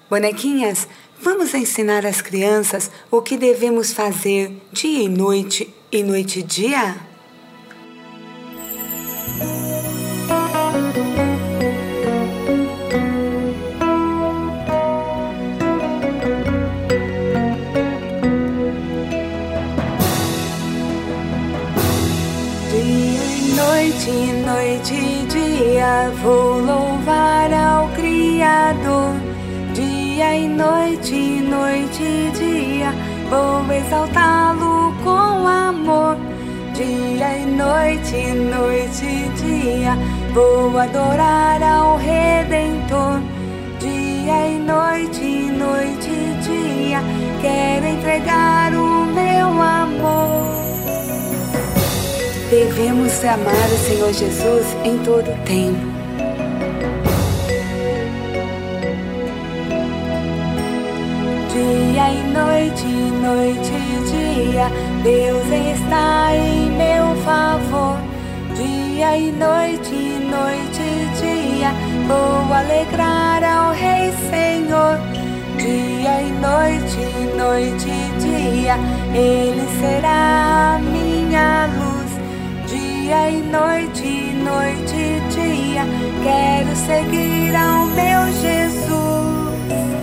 Bonequinhas, vamos ensinar às crianças o que devemos fazer dia e noite e dia? Noite e dia, vou louvar ao Criador. Dia e noite e dia, vou exaltá-lo com amor. Dia e noite e dia, vou adorar ao Redentor. Dia e noite e dia, quero entregar o meu amor. Devemos amar o Senhor Jesus em todo o tempo. Dia e noite e dia, Deus está em meu favor. Dia e noite e dia, vou alegrar ao Rei Senhor. Dia e noite e dia, Ele será a minha luz. Dia e noite e dia, quero seguir ao meu Jesus.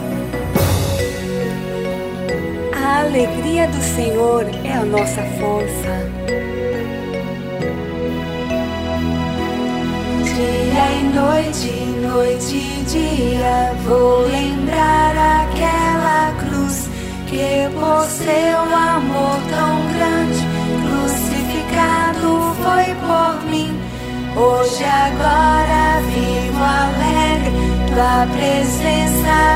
A alegria do Senhor é a nossa força. Dia e noite e dia, vou lembrar aquela cruz que por seu amor tão grande, crucificado foi por mim. Hoje agora vivo alegre, tua presença